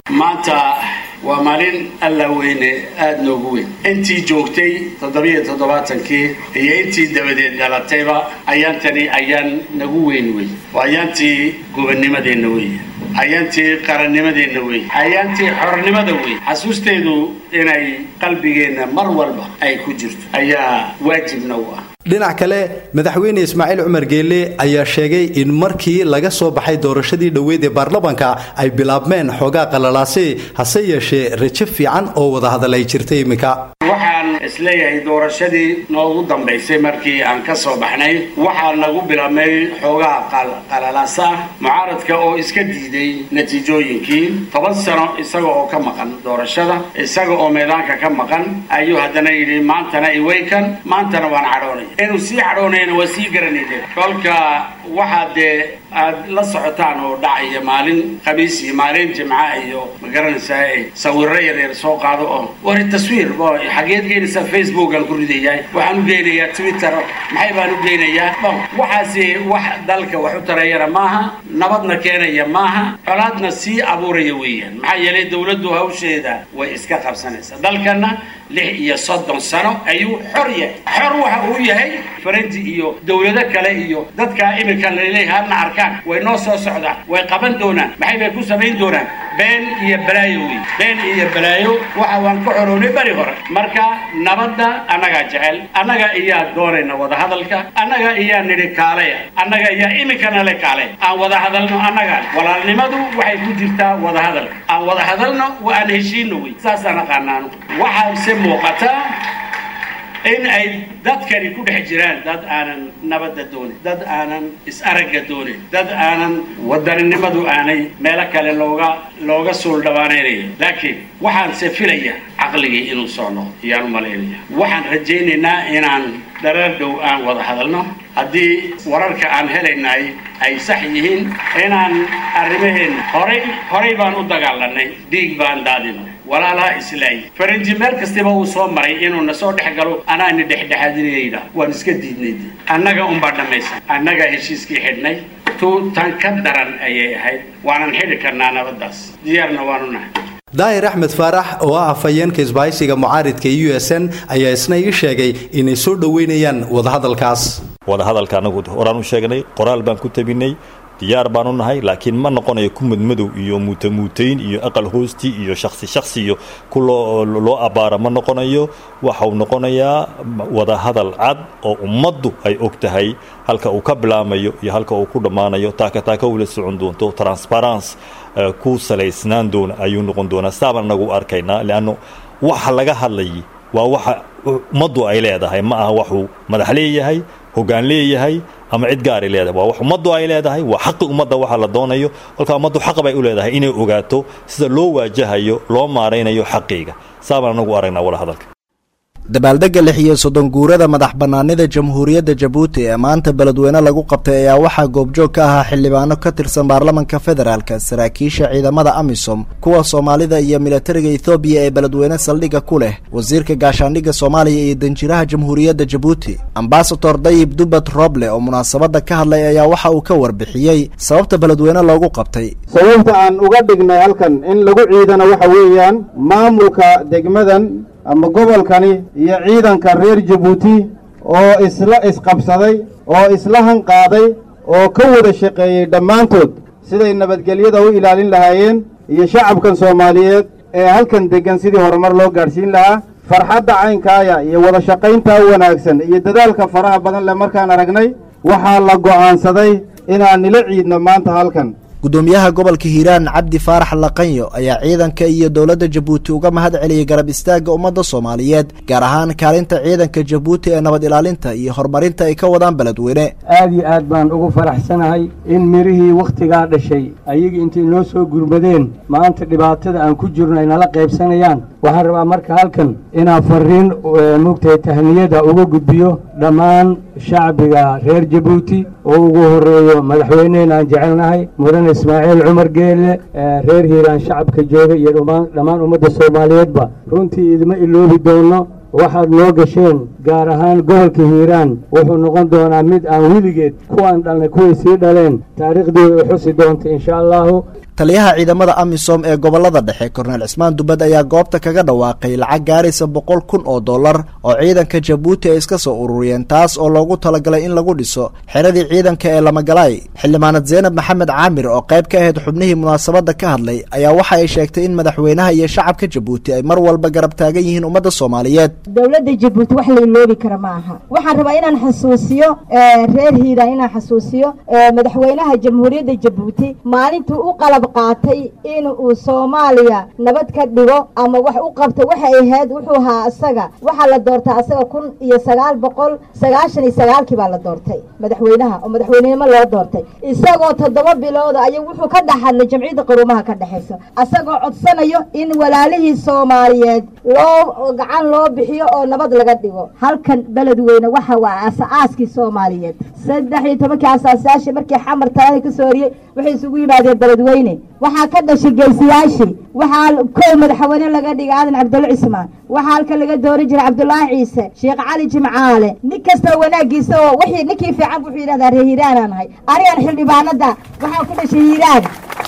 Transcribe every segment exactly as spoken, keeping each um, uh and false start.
maanta waa maalin alla weyne aad noogu weyn intii joogtay toddobiyo toddobaatankii iyo intii dabadeed dhalatayba ayaantani ayaan nagu weyn wey waa ayaantii gobonnimadeena wey ayaantii qarannimadeena wey ayaantii xornimada wey xasuusteedu inay qalbigeena mar walba ay ku jirto ayaa waajibna u ah dhinac kale madaxweyne Ismaaciil Cumar Geelle ayaa sheegay in markii laga soo baxay doorashadii dhaweyd ee baarlamaanka ay bilaabmeen xogaa qalalaasay hase yeeshee rajo fiican oo wada hadal ay jirtay imika waxaan isleeyahay doorashadii noogu dambeysay markii aan ka soo baxnay waxaa nagu bilaabmay xogaa qalalaasa mucaaradka oo iska diiday natiijooyinkii toban sano isaga oo ka maqan doorashada isaga oo meedaanka ka maqan ayuu haddana yidhi maantana iweykan maantana waan cadhoonay inuu sii cadhoonayna waa sii garanayeen kolka waxaa dee aad la socotaan oo dhacaya maalin khamiis iyo maalin jimca iyo magaranaysaa sawirro yaryar soo qaado oo war taswiir xageed geynaysaa Facebook aan ku ridayaa waxaan u geynayaa Twitter maxay baan u geynayaa waxaasi wax dalka wax u tarayana maaha nabadna keenaya maaha colaadna sii abuuraya weeyaan maxaa yeelay dawladdu hawsheeda way iska qabsanaysaa dalkana lix iyo soddon sano ayuu xor yahay xor waxa uu yahay faranti iyo dawlado kale iyo dadka imika leeyahay na arkaan way noo soo socdaan way qaban doonaan maxay bay ku sameyn doonaan been iyo balaayo wey been iyo balaayo waxa waan ku xoroonay bari hore marka nabadda anaga jecel anaga iyaa doonayna wada hadalka anaga iyaa nidhi kaalaya anaga iyaa imikana le kaalay aan wada hadalno anaga walaalnimadu waxay ku jirtaa wada hadalka aan wada hadalno waan heshiino wey saasana qaanaano waxa muuqata in ay dadkani ku dhex jiraan dad aanan nabadda doonin dad aanan is-aragga doonin dad aanan wadaninimadu aanay meelo kale looga looga suul dhawaanaynayo laakiin waxaan se filaya caqligii inuu soo noqdo ayaan u malaynaya waxaan rajaynaynaa inaan dareer dhow aan wada hadalno haddii wararka aan helaynay ay sax yihiin inaan arrimaheena horay horay baan u dagaalanay dhiig baan daadinay walaalaha islaay faranji meel kastaba uu soo maray inuu na soo dhex galo anaani dhexdhexaadinayna waan iska diidnay annaga un baa dhamaysan annaga heshiiskii xidhnay tu tan ka daran ayay ahayd waanan xidhi karnaa nabadaas diyaarna waanu nahay daahir axmed faarax oo ah afhayeenka isbaahaysiga mucaaridka U S N ayaa isna ii sheegay inay soo dhaweynayaan wada hadalkaas wada hadalka anagu horaan u sheegnay qoraal baan ku tabinay diyaar baan u nahay laakiin ma noqonayo kumad madow iyo mutamuuteyn iyo aqal hoosti iyo shakhsi shakhsi iyo kullo loo abaara ma noqonayo waxa uu noqonayaa wada hadal cad oo ummaddu ay og tahay halka uu ka bilaamayo iyo halka uu ku dhamaanayo taaka taaka uu la socon doonto transparency ku salaysnaan doona ayuu noqon doonaa saabaan nagu arkaynaa laano waxa laga hadlayay waa waxa ummaddu ay leedahay ma aha waxuu madax leeyahay hoggaan leeyahay ama cid gaar ah leedahay waa wax ummaddu ay leedahay waa xaq ummadda waxa la doonayo halka ummaddu xaq bay u leedahay inay ogaato sida loo waajahayo loo maareynayo xaqiiga saabaan nagu aragnaa wada hadalka dabaaldega lix iyo soddon guurada madax banaanida jamhuuriyadda Jabuuti ee maanta beledweyne lagu qabtay ayaa waxaa goobjoog ka ahaa xildhibaano ka tirsan baarlamaanka federaalka saraakiisha ciidamada AMISOM kuwa Soomaalida iyo militariga Ethiopia ee beledweyne saldhiga ku leh wasiirka gaashaandhigga Soomaaliya iyo danjiraha jamhuuriyadda Jabuuti ambassador Dayib Dubat Roble oo munaasabada ka hadlay ayaa waxa uu ka warbixiyay sababta beledweyne loogu qabtay sababta aan uga dhignay halkan in lagu ciidana waxa weeyaan maamulka degmadan ama gobolkani iyo ciidanka reer Jabuuti oo isla isqabsaday oo isla hanqaaday oo ka wada shaqeeyay dhammaantood siday nabadgelyada u ilaalin lahaayeen iyo shacabkan Soomaaliyeed ee halkan degan sidii horumar loo gaarsiin lahaa farxadda caynkaaya iyo wada shaqaynta wanaagsan iyo dadaalka faraha badan le markaan aragnay waxaa la go'aansaday inaan nila ciidno maanta halkan gudoomiyaha gobolka Hiiraan Cabdi Faarax Laqanyo ayaa ciidanka iyo dawladda Jabuuti uga mahad celiyay garab istaaga ummadda Soomaaliyeed gaar ahaan kaalinta ciidanka Jabuuti ee nabad ilaalinta iyo horumarinta ay ka wadaan beledweyne aad iyo aad baan ugu faraxsanahay in mirihii waqtiga dhashay ayaga intii noo soo gurmadeen maanta dhibaatada aan ku jirno ay nala qaybsanayaan waxaan rabaa marka halkan inaan fariin mugtay tahniyada uga gudbiyo dhammaan shacbiga reer Jabuuti oo ugu horeeyo madaxweynaha aan jecelnahay mudan Ismaaciil Cumar Geelle reer Hiiraan shacabka jooga iyo dhammaan ummadda Soomaaliyeed ba runtii idima iloobi doono waxaad noo gasheen gaar ahaan gobolka Hiiraan wuxuu noqon doonaa mid aan wiligeed kuwaan dhalnay kuwii sii dhaleen taariikhdooda u xusi doonta insha Allah taliyaha ciidamada amisom ee gobolada dhexe korneel cismaan dubad ayaa goobta kaga dhawaaqay lacag gaaraysa boqol kun oo dollar oo ciidanka jabuuti ay iska soo ururiyeen taas oo loogu talagalay in lagu dhiso xeradii ciidanka ee Lamagalaay. xildhibaanad Zeynab Maxamed Caamir oo qayb ka ahayd xubnihii munaasabada ka hadlay ayaa waxa ay sheegtay in madaxweynaha iyo shacabka jabuuti ay mar walba garab taagan yihiin ummadda Soomaaliyeed. dawladda jabuuti wax la iloobi kara ma aha. waxaan rabaa inaan xasuusiyo reer hiiraan inaan xasuusiyo madaxweynaha jamhuuriyadda jabuuti maalintuu u qalab qaatay in uu Soomaaliya nabad ka dhigo ama wax u qabto waxa ay ahayd wuxuu ahaa asaga waxa la doortay asaga kun iyo sagaal boqol sagaashan iyo sagaal kii baa la doortay madaxweynaha oo madaxweynenimo loo doortay isagoo toddoba bilood ayuu wuxuu ka dhaxadlay jamciyadda qaruumaha ka dhaxaysa asagoo codsanayo in walaalihii Soomaaliyeed loo gacan loo bixiyo oo nabad laga dhigo. halkan beledweyne waxa waa aasaaskii Soomaaliyeed saddex iyo toban kii aasaasayaashii markii xamar taariikh ka soo horiyay waxay isugu yimaadeen beledweyne waxaa ka dhashay geesiyaashii waxaa koow madaxweyne laga dhigay aadan cabdulla cismaan waxaa halka laga dooran jiray cabdullaahi ciise sheekh cali jimcaale nin kasta wanaagiisa oo wixii ninkii fiican wuxuu yidhahdaa reer hiiraan aan ahay anigan xildhibaanada waxaa ku dhashay hiiraan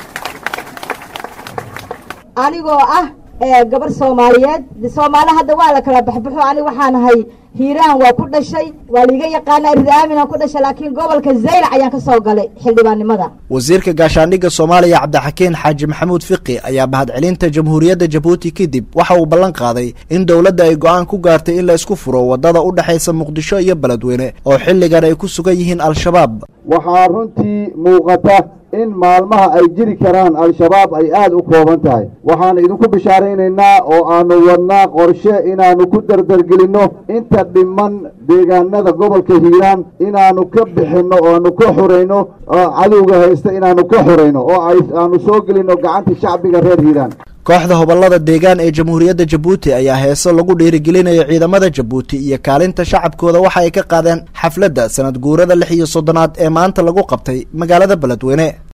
anigoo ah gabar Soomaaliyeed Soomaali hadda waa la kala baxbaxo ani waxaan ahay hiiraan waa ku dhashay waa liiga yaqaanaa Raamina ku dhashay laakiin gobolka Zeylac ayaan ka soo galay xildhibaannimada. wasiirka gaashaandhigga Soomaaliya Cabdixakiin Xaaji Maxamuud Fiqi ayaa mahadcelinta Jamhuuriyadda Jabuuti kadib waxa uu ballan qaaday in dawladda ay go'aan ku gaartay in la isku furo wadada u dhaxaysa Muqdisho iyo Beledweyne oo xilligan ay ku sugan yihiin al-shabaab. waxaa runtii muuqata in maalmaha ay jiri karaan al-shabaab ay aad u kooban tahay waxaan idinku bishaaraynaynaa oo aanu wadnaa qorshe inaanu ku dardargelinno inta dhiman deegaanada gobolka hiiraan inaanu ka bixinno oo aanu ka xorayno cadowga haysta inaanu ka xorayno oo aanu soo gelinno gacanta shacbiga reer hiiraan. kooxda hobolada deegaan ee Jamhuuriyadda Jabuuti ayaa heeso lagu dhiirigelinayo ciidamada Jabuuti iyo kaalinta shacabkooda waxa ay ka qaadeen xafladda sanad guurada lix iyo soddonaad ee maanta lagu qabtay magaalada Beledweyne.